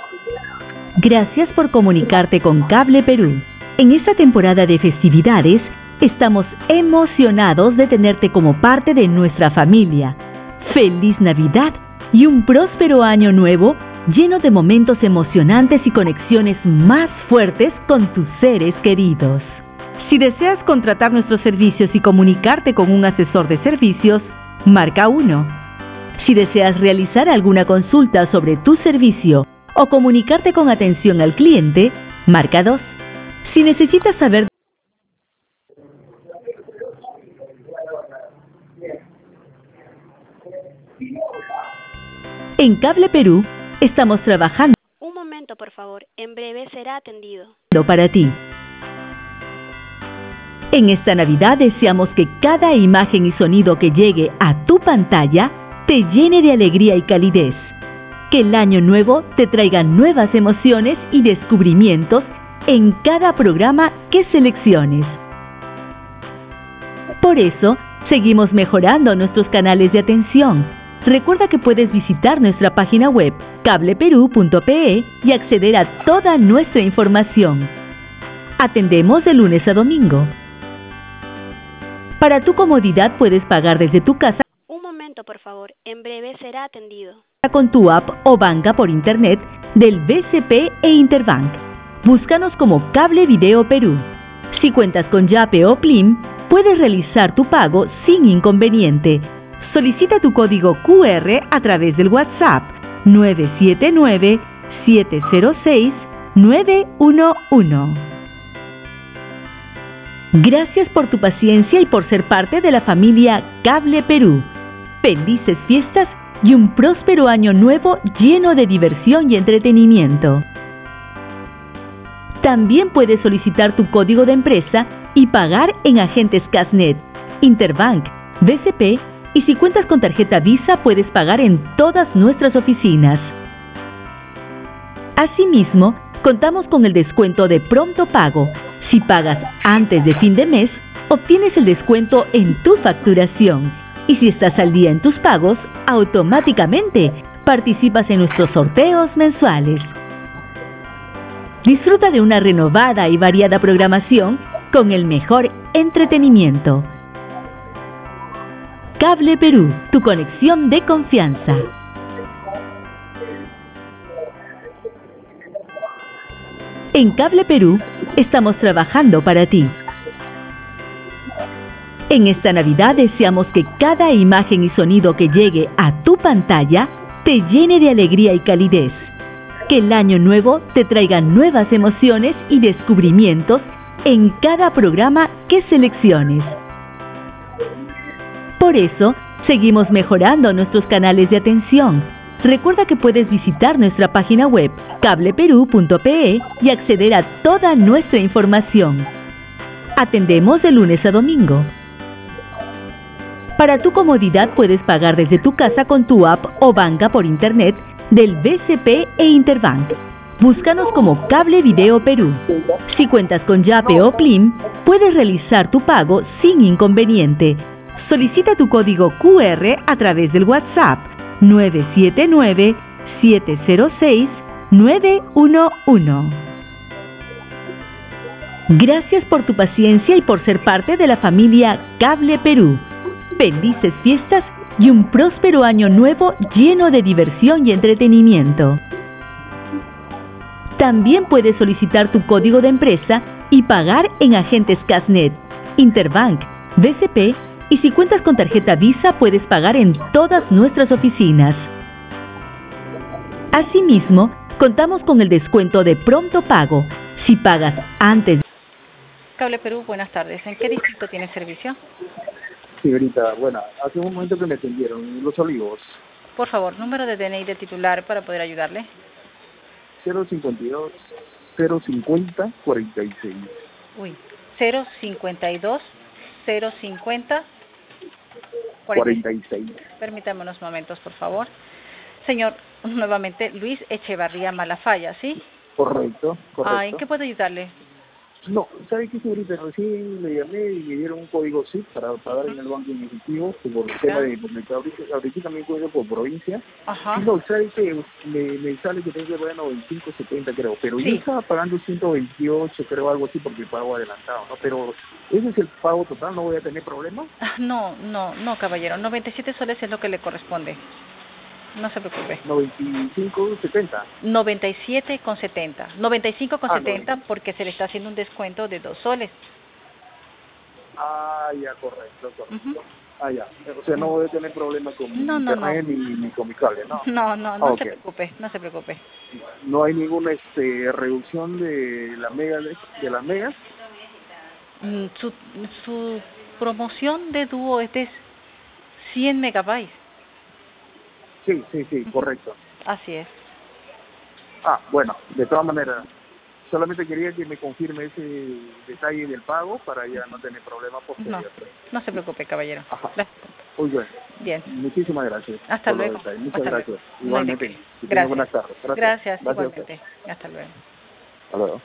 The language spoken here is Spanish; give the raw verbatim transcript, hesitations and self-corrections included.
Gracias por comunicarte con Cable Perú. En esta temporada de festividades, estamos emocionados de tenerte como parte de nuestra familia. ¡Feliz Navidad y un próspero año nuevo lleno de momentos emocionantes y conexiones más fuertes con tus seres queridos! Si deseas contratar nuestros servicios y comunicarte con un asesor de servicios, marca uno. Si deseas realizar alguna consulta sobre tu servicio o comunicarte con atención al cliente, marca dos. Si necesitas saber en Cable Perú, estamos trabajando Un momento, por favor. En breve será atendido. para ti. En esta Navidad deseamos que cada imagen y sonido que llegue a tu pantalla te llene de alegría y calidez. Que el año nuevo te traiga nuevas emociones y descubrimientos en cada programa que selecciones. Por eso, seguimos mejorando nuestros canales de atención. Recuerda que puedes visitar nuestra página web cable perú punto pe y acceder a toda nuestra información. Atendemos de lunes a domingo. Para tu comodidad puedes pagar desde tu casa Un momento, por favor. En breve será atendido. con tu app o banca por internet del B C P e Interbank. Búscanos como Cable Video Perú. Si cuentas con Yape o Plim, puedes realizar tu pago sin inconveniente. Solicita tu código Q R a través del WhatsApp nueve siete nueve, siete cero seis, nueve uno uno. Gracias por tu paciencia y por ser parte de la familia Cable Perú. Felices fiestas y un próspero año nuevo lleno de diversión y entretenimiento. También puedes solicitar tu código de empresa y pagar en agentes Casnet, Interbank, B C P y si cuentas con tarjeta Visa puedes pagar en todas nuestras oficinas. Asimismo, contamos con el descuento de pronto pago. Si pagas antes de fin de mes, obtienes el descuento en tu facturación. Y si estás al día en tus pagos, automáticamente participas en nuestros sorteos mensuales. Disfruta de una renovada y variada programación con el mejor entretenimiento. Cable Perú, tu conexión de confianza. En Cable Perú, estamos trabajando para ti. En esta Navidad deseamos que cada imagen y sonido que llegue a tu pantalla te llene de alegría y calidez. Que el año nuevo te traiga nuevas emociones y descubrimientos en cada programa que selecciones. Por eso, seguimos mejorando nuestros canales de atención. Recuerda que puedes visitar nuestra página web cable perú punto pe y acceder a toda nuestra información. Atendemos de lunes a domingo. Para tu comodidad puedes pagar desde tu casa con tu app o banca por internet del B C P e Interbank. Búscanos como Cable Video Perú. Si cuentas con Yape o Plim, puedes realizar tu pago sin inconveniente. Solicita tu código Q R a través del WhatsApp nueve siete nueve, siete cero seis, nueve uno uno. Gracias por tu paciencia y por ser parte de la familia Cable Perú. Felices fiestas y un próspero año nuevo lleno de diversión y entretenimiento. También puedes solicitar tu código de empresa y pagar en agentes Casnet, Interbank, B C P y si cuentas con tarjeta Visa puedes pagar en todas nuestras oficinas. Asimismo, contamos con el descuento de pronto pago. Si pagas antes. Cable Perú, buenas tardes. ¿En qué distrito tiene servicio? Señorita, bueno, hace un momento que me atendieron en Los Olivos. Por favor, número de D N I del titular para poder ayudarle. cero cincuenta y dos, cero cincuenta, cuarenta y seis. Uy, cero cincuenta y dos, cero cincuenta, cuarenta y seis. Permítame unos momentos, por favor. Señor, nuevamente, Luis Echevarría Malafaya, ¿sí? Correcto, correcto. Ah, ¿en qué puedo ayudarle? No, ¿sabe qué, señorita? Recién le llamé y me dieron un código S I F para pagar en el banco en efectivo que por el tema de, porque ahorita, ahorita también cuento por provincia. Ajá. Y no, ¿sabe que me, me sale que tengo que pagar noventa y cinco setenta creo, pero yo Sí. estaba pagando ciento veintiocho creo, algo así, porque pago adelantado, ¿no? Pero ese es el pago total, ¿no voy a tener problemas? Ah, No, no, no, caballero. noventa y siete soles es lo que le corresponde. No se preocupe. noventa y cinco setenta. noventa y siete con setenta. noventa y cinco con Ah, setenta noventa. porque se le está haciendo un descuento de dos soles. Ah, ya, correcto, correcto. Ujú. Ah, ya. O sea, no voy a tener problemas con mi No, no, no. internet ni, ni con mi cable, ¿no? No, no, Ah, no ok. se preocupe, no se preocupe. No hay ninguna este, reducción de la mega de, de las megas. Mm, Su, su promoción de dúo es de cien megabytes. Sí, sí, sí, Ujú. correcto. Así es. Ah, bueno, de todas maneras, solamente quería que me confirme ese detalle del pago para ya no tener problemas No, posteriores. no se preocupe, caballero. Ajá. Gracias. Muy bien. Bien. Muchísimas gracias Hasta por los luego. detalles. Muchas Hasta luego. gracias. No hay de qué. Igualmente. Que tengan Gracias. buenas tardes. Gracias. Gracias, Gracias a usted. igualmente. Hasta luego. Hasta luego.